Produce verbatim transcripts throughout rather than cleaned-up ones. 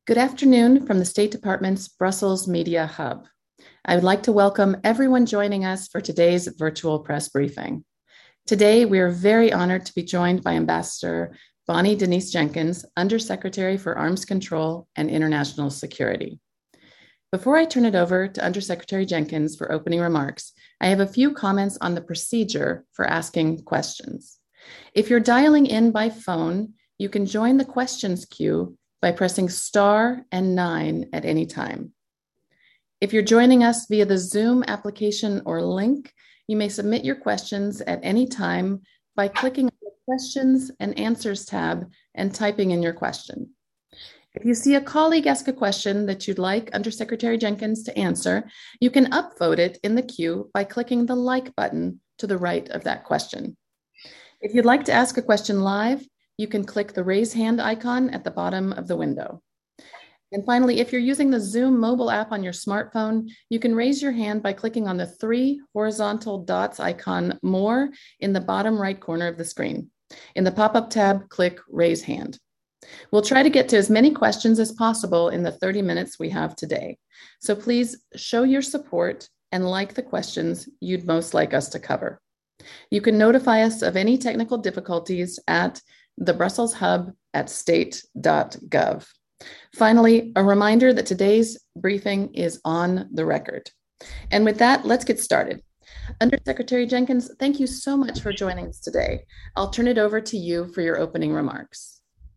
Good afternoon from the State Department's Brussels Media Hub. I would like to welcome everyone joining us for today's virtual press briefing. Today, we are very honored to be joined by Ambassador Bonnie Denise Jenkins, Undersecretary for Arms Control and International Security. Before I turn it over to Undersecretary Jenkins for opening remarks, I have a few comments on the procedure for asking questions. If you're dialing in by phone, you can join the questions queue by pressing star and nine at any time. If you're joining us via the Zoom application or link, you may submit your questions at any time by clicking on the Questions and Answers tab and typing in your question. If you see a colleague ask a question that you'd like Undersecretary Jenkins to answer, you can upvote it in the queue by clicking the like button to the right of that question. If you'd like to ask a question live, you can click the raise hand icon at the bottom of the window. And finally, if you're using the Zoom mobile app on your smartphone, you can raise your hand by clicking on the three horizontal dots icon more in the bottom right corner of the screen. In the pop-up tab, click raise hand. We'll try to get to as many questions as possible in the thirty minutes we have today. So please show your support and like the questions you'd most like us to cover. You can notify us of any technical difficulties at the Brussels Hub at state dot gov. Finally, a reminder that today's briefing is on the record. And with that, let's get started. Undersecretary Jenkins, thank you so much for joining us today. I'll turn it over to you for your opening remarks.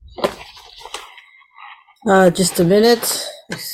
Uh, just a minute.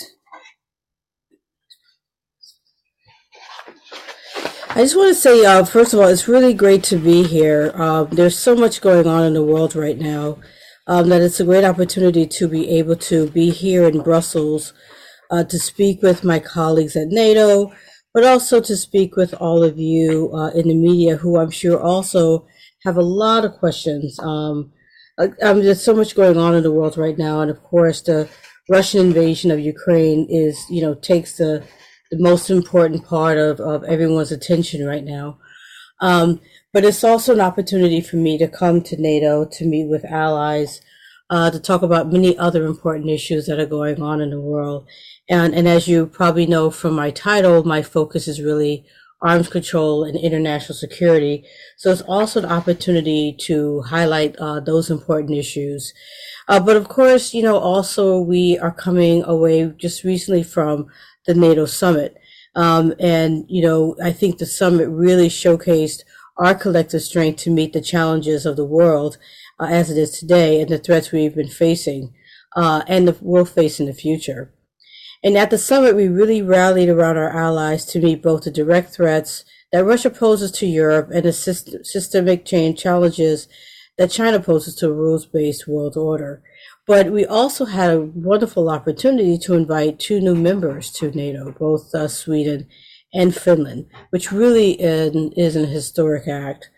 I just want to say, uh, first of all, it's really great to be here. Uh, there's so much going on in the world right now um, that it's a great opportunity to be able to be here in Brussels uh, to speak with my colleagues at NATO, but also to speak with all of you uh, in the media who I'm sure also have a lot of questions. Um, um, there's so much going on in the world right now, and of course, the Russian invasion of Ukraine is, you know, takes the the most important part of, of everyone's attention right now. Um, but it's also an opportunity for me to come to NATO, to meet with allies, uh, to talk about many other important issues that are going on in the world. And, and as you probably know from my title, my focus is really arms control and international security. So it's also an opportunity to highlight uh, those important issues. Uh, but of course, you know, also we are coming away just recently from the NATO summit. Um, and, you know, I think the summit really showcased our collective strength to meet the challenges of the world uh, as it is today and the threats we've been facing uh, and the, will face in the future. And at the summit, we really rallied around our allies to meet both the direct threats that Russia poses to Europe and the syst- systemic change challenges that China poses to a rules-based world order. But we also had a wonderful opportunity to invite two new members to NATO, both uh, Sweden and Finland, which really is, is an historic act.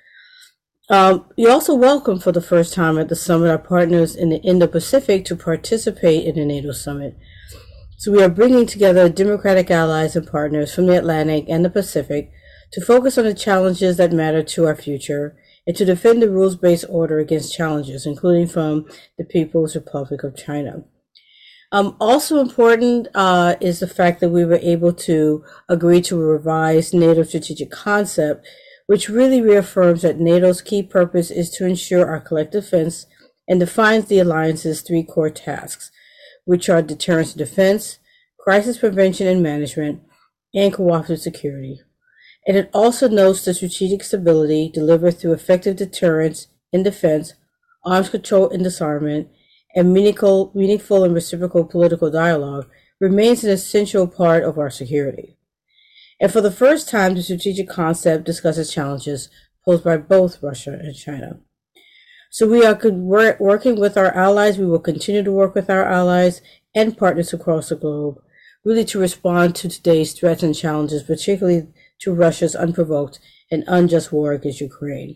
Um, we also welcome for the first time at the summit our partners in the Indo-Pacific to participate in the NATO summit. So we are bringing together democratic allies and partners from the Atlantic and the Pacific to focus on the challenges that matter to our future and to defend the rules-based order against challenges, including from the People's Republic of China. Um, also important uh, is the fact that we were able to agree to a revised NATO strategic concept, which really reaffirms that NATO's key purpose is to ensure our collective defense and defines the alliance's three core tasks, which are deterrence and defense, crisis prevention and management, and cooperative security. And it also notes the strategic stability delivered through effective deterrence and defense, arms control and disarmament, and meaningful, meaningful and reciprocal political dialogue remains an essential part of our security. And for the first time, the strategic concept discusses challenges posed by both Russia and China. So we are working with our allies. We will continue to work with our allies and partners across the globe, really to respond to today's threats and challenges, particularly to Russia's unprovoked and unjust war against Ukraine.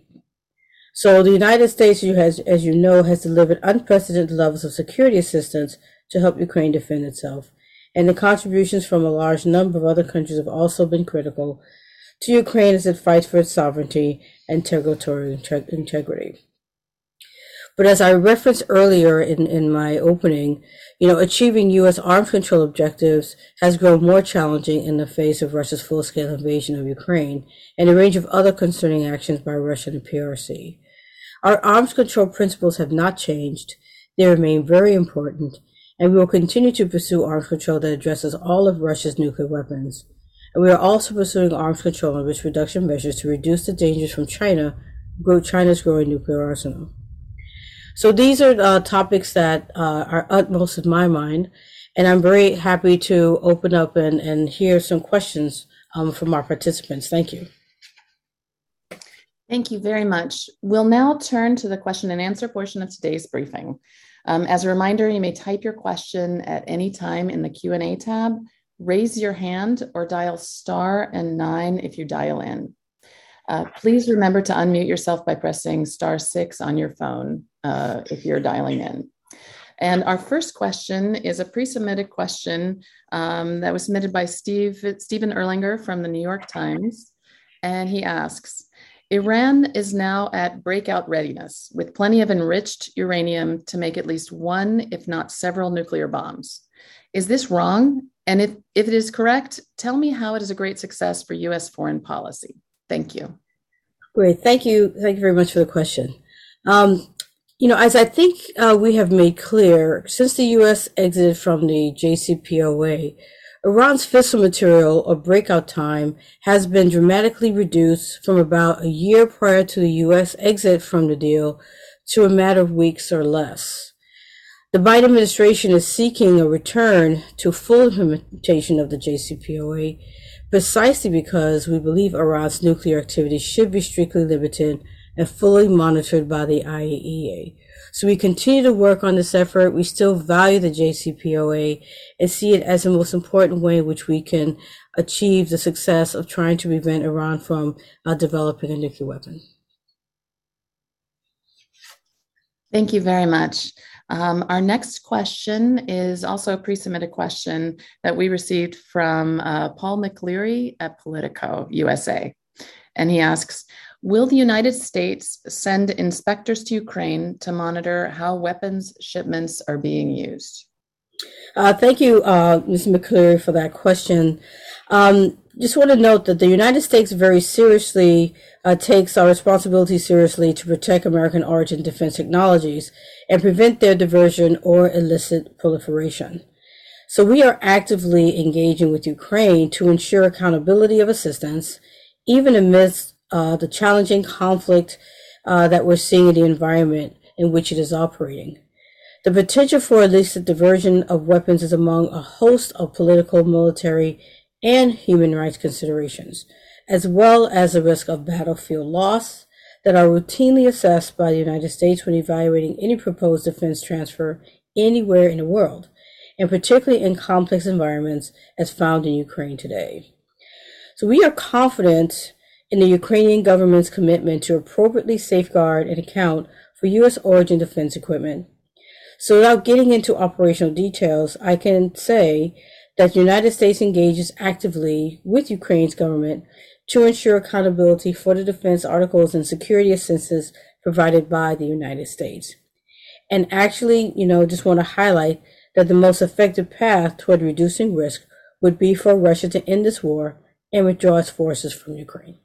So the United States, as you know, has delivered unprecedented levels of security assistance to help Ukraine defend itself. And the contributions from a large number of other countries have also been critical to Ukraine as it fights for its sovereignty and territorial integrity. But as I referenced earlier in, in my opening, you know, achieving U S arms control objectives has grown more challenging in the face of Russia's full-scale invasion of Ukraine and a range of other concerning actions by Russia and the P R C. Our arms control principles have not changed. They remain very important, and we will continue to pursue arms control that addresses all of Russia's nuclear weapons. And we are also pursuing arms control and risk reduction measures to reduce the dangers from China, China's growing nuclear arsenal. So these are uh, topics that uh, are utmost in my mind, and I'm very happy to open up and, and hear some questions um, from our participants. Thank you. Thank you very much. We'll now turn to the question and answer portion of today's briefing. Um, as a reminder, you may type your question at any time in the Q and A tab, raise your hand, or dial star and nine if you dial in. Uh, please remember to unmute yourself by pressing star six on your phone uh, if you're dialing in. And our first question is a pre-submitted question um, that was submitted by Steve, Stephen Erlinger from the New York Times. And he asks, Iran is now at breakout readiness with plenty of enriched uranium to make at least one, if not several nuclear bombs. Is this wrong? And if, if it is correct, tell me how it is a great success for U S foreign policy. Thank you. Great. Thank you. Thank you very much for the question. Um, you know, as I think uh, we have made clear, since the U S exited from the J C P O A, Iran's fissile material or breakout time has been dramatically reduced from about a year prior to the U S exit from the deal to a matter of weeks or less. The Biden administration is seeking a return to full implementation of the J C P O A precisely because we believe Iran's nuclear activity should be strictly limited and fully monitored by the I A E A. So we continue to work on this effort. We still value the J C P O A and see it as the most important way in which we can achieve the success of trying to prevent Iran from uh, developing a nuclear weapon. Thank you very much. Um, our next question is also a pre-submitted question that we received from uh, Paul McCleary at Politico U S A. And he asks, will the United States send inspectors to Ukraine to monitor how weapons shipments are being used? Uh, thank you, uh, Miz McCleary, for that question. Um, just want to note that the United States very seriously uh, takes our responsibility seriously to protect American origin defense technologies and prevent their diversion or illicit proliferation. So we are actively engaging with Ukraine to ensure accountability of assistance, even amidst uh, the challenging conflict uh, that we're seeing in the environment in which it is operating. The potential for illicit diversion of weapons is among a host of political, military, and human rights considerations, as well as the risk of battlefield loss that are routinely assessed by the United States when evaluating any proposed defense transfer anywhere in the world, and particularly in complex environments as found in Ukraine today. So we are confident in the Ukrainian government's commitment to appropriately safeguard and account for U S origin defense equipment. So without getting into operational details, I can say that the United States engages actively with Ukraine's government to ensure accountability for the defense articles and security assistance provided by the United States. And actually, you know, just want to highlight that the most effective path toward reducing risk would be for Russia to end this war and withdraw its forces from Ukraine.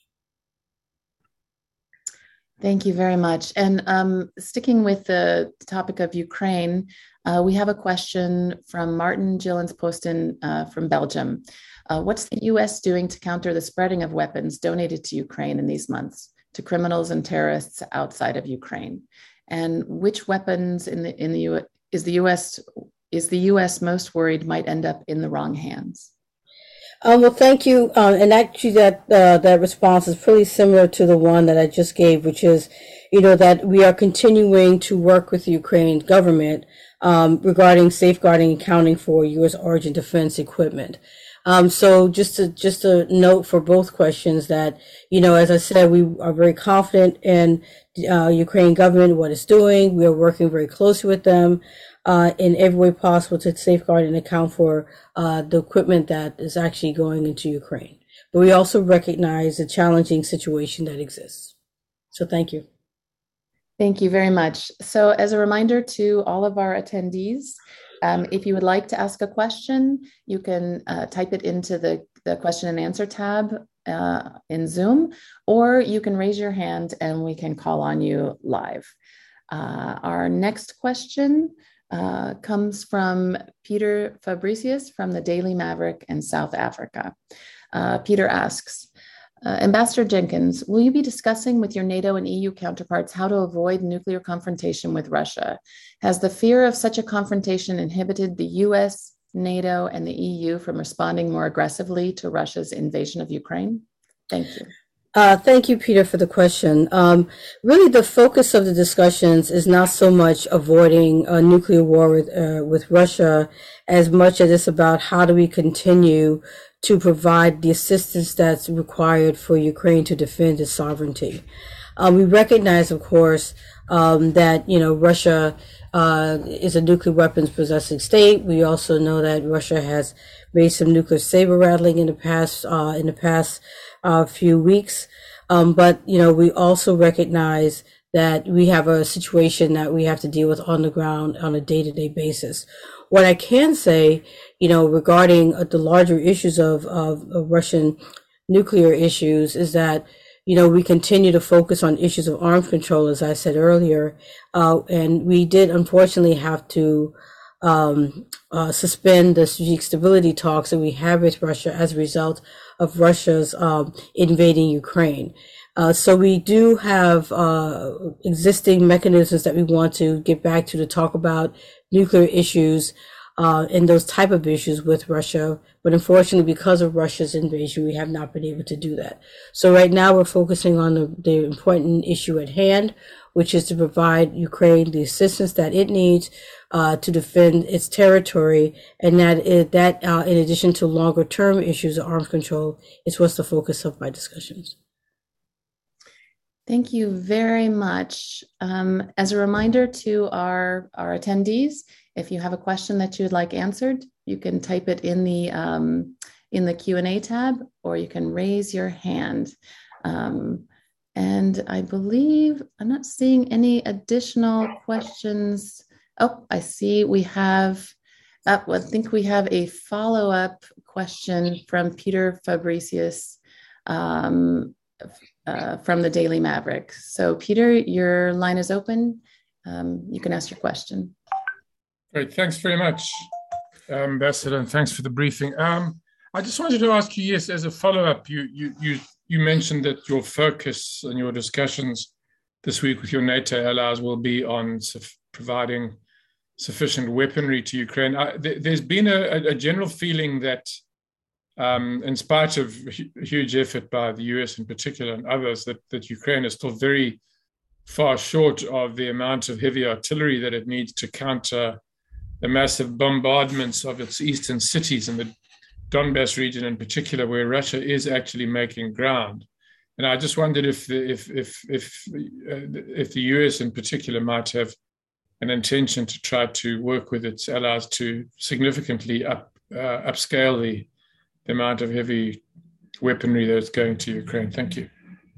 Thank you very much. And um, sticking with the topic of Ukraine, uh, we have a question from Martin Gillens-Poston uh, from Belgium. Uh, what's the U S doing to counter the spreading of weapons donated to Ukraine in these months to criminals and terrorists outside of Ukraine? And which weapons in the in the U S is the U S is the U S most worried might end up in the wrong hands? Um, well, thank you. Uh, and actually, that uh, that response is pretty similar to the one that I just gave, which is, you know, that we are continuing to work with the Ukrainian government um, regarding safeguarding and accounting for U S origin defense equipment. Um, so just to, just a note for both questions that, you know, as I said, we are very confident in the uh, Ukrainian government, what it's doing. We are working very closely with them uh, in every way possible to safeguard and account for uh, the equipment that is actually going into Ukraine. But we also recognize the challenging situation that exists. So thank you. Thank you very much. So, as a reminder to all of our attendees, um, if you would like to ask a question, you can uh, type it into the, the question and answer tab uh, in Zoom, or you can raise your hand and we can call on you live. Uh, our next question uh, comes from Peter Fabricius from the Daily Maverick in South Africa. Uh, Peter asks, Uh, Ambassador Jenkins, will you be discussing with your NATO and E U counterparts how to avoid nuclear confrontation with Russia? Has the fear of such a confrontation inhibited the U S, NATO, and the E U from responding more aggressively to Russia's invasion of Ukraine? Thank you. Uh, thank you, Peter, for the question. Um, really, the focus of the discussions is not so much avoiding a nuclear war with, uh, with Russia as much as it's about how do we continue to provide the assistance that's required for Ukraine to defend its sovereignty. Um, we recognize, of course, um, that, you know, Russia uh, is a nuclear weapons possessing state. We also know that Russia has made some nuclear saber rattling in the past, uh, in the past uh, few weeks. Um, but, you know, we also recognize that we have a situation that we have to deal with on the ground on a day-to-day basis. What I can say, you know, regarding uh, the larger issues of, of, of Russian nuclear issues is that, you know, we continue to focus on issues of arms control, as I said earlier. Uh, and we did unfortunately have to um, uh, suspend the strategic stability talks that we have with Russia as a result of Russia's um, invading Ukraine. Uh, so we do have uh, existing mechanisms that we want to get back to to talk about nuclear issues uh, and those type of issues with Russia. But unfortunately, because of Russia's invasion, we have not been able to do that. So right now we're focusing on the, the important issue at hand, which is to provide Ukraine the assistance that it needs uh, to defend its territory. And that, is, that uh, in addition to longer term issues of arms control, is what's the focus of my discussions. Thank you very much. Um, as a reminder to our, our attendees, if you have a question that you would like answered, you can type it in the, um, in the Q and A tab, or you can raise your hand. Um, and I believe I'm not seeing any additional questions. Oh, I see we have, uh, I think we have a follow-up question from Peter Fabricius. Um, Uh, from the Daily Maverick. So, Peter, your line is open. Um, you can ask your question. Great. Thanks very much, Ambassador, and thanks for the briefing. Um, I just wanted to ask you, yes, as a follow-up, you, you, you, you mentioned that your focus and your discussions this week with your NATO allies will be on su- providing sufficient weaponry to Ukraine. I, th- there's been a, a general feeling that Um, in spite of hu- huge effort by the U S in particular and others, that, that Ukraine is still very far short of the amount of heavy artillery that it needs to counter the massive bombardments of its eastern cities in the Donbass region in particular, where Russia is actually making ground. And I just wondered if the, if if if uh, if the U S in particular might have an intention to try to work with its allies to significantly up uh, upscale the the amount of heavy weaponry that's going to Ukraine. Thank you.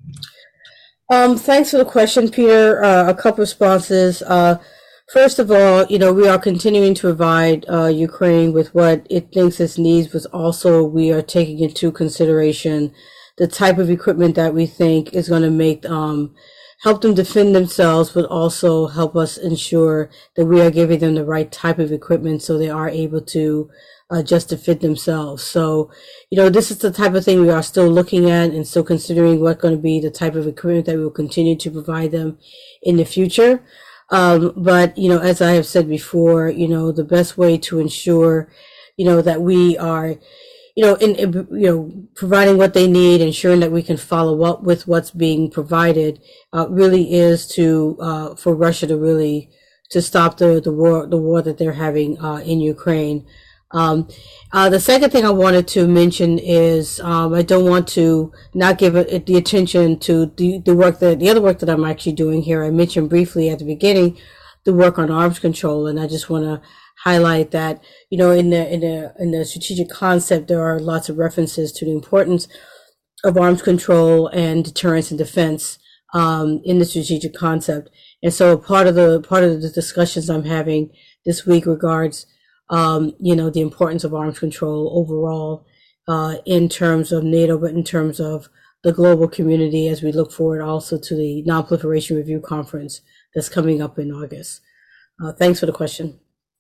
Um, thanks for the question, Peter. Uh, a couple responses. Uh, first of all, you know, we are continuing to provide uh, Ukraine with what it thinks it needs, but also we are taking into consideration the type of equipment that we think is going to make um, help them defend themselves, but also help us ensure that we are giving them the right type of equipment so they are able to Uh, just to fit themselves. So, you know, this is the type of thing we are still looking at and still considering what's going to be the type of equipment that we will continue to provide them in the future. Um, but, you know, as I have said before, you know, the best way to ensure, you know, that we are, you know, in, in you know, providing what they need, ensuring that we can follow up with what's being provided, uh, really is to, uh, for Russia to really, to stop the, the war, the war that they're having, uh, in Ukraine. Um, uh, the second thing I wanted to mention is um, I don't want to not give it the attention to the, the work that the other work that I'm actually doing here. I mentioned briefly at the beginning the work on arms control, and I just want to highlight that, you know, in the in the in the strategic concept there are lots of references to the importance of arms control and deterrence and defense um, in the strategic concept. And so part of the part of the discussions I'm having this week regards, um, you know, the importance of arms control overall uh, in terms of NATO, but in terms of the global community as we look forward also to the Non-Proliferation Review Conference that's coming up in August. Uh, thanks for the question.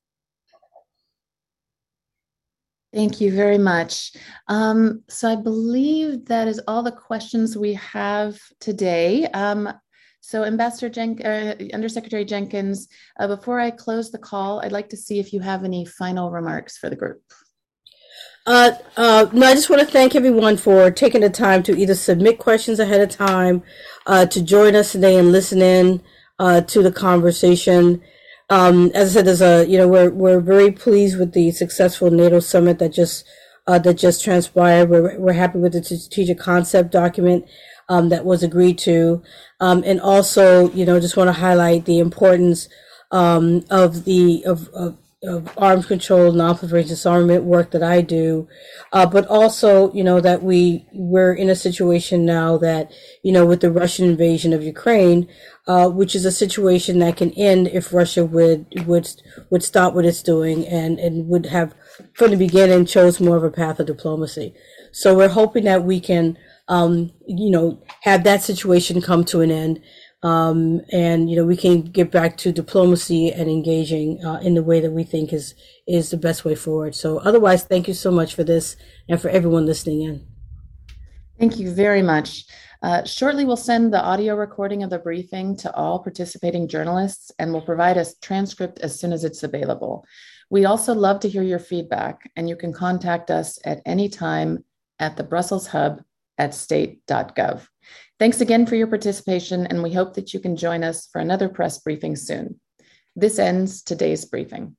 Thank you very much. Um, so I believe that is all the questions we have today. Um, so Ambassador Jen- uh, Undersecretary Jenkins, uh, before I close the call, I'd like to see if you have any final remarks for the group. Uh, uh, no, I just want to thank everyone for taking the time to either submit questions ahead of time, uh, to join us today and listen in uh, to the conversation. Um, as I said, there's a, you know, we're, we're very pleased with the successful NATO summit that just, uh, that just transpired. We're, we're happy with the strategic concept document, um, that was agreed to. Um, and also, you know, just want to highlight the importance, um, of the, of, of, of arms control, non-proliferation disarmament work that I do, uh, but also, you know, that we, we're in a situation now that, you know, with the Russian invasion of Ukraine, uh, which is a situation that can end if Russia would, would, would stop what it's doing and, and would have, from the beginning, chose more of a path of diplomacy. So we're hoping that we can, um, you know, have that situation come to an end. Um, and, you know, we can get back to diplomacy and engaging uh, in the way that we think is, is the best way forward. So otherwise, thank you so much for this and for everyone listening in. Thank you very much. Uh, shortly, we'll send the audio recording of the briefing to all participating journalists, and we'll provide a transcript as soon as it's available. We also love to hear your feedback, and you can contact us at any time at the Brussels Hub at state dot gov. Thanks again for your participation, and we hope that you can join us for another press briefing soon. This ends today's briefing.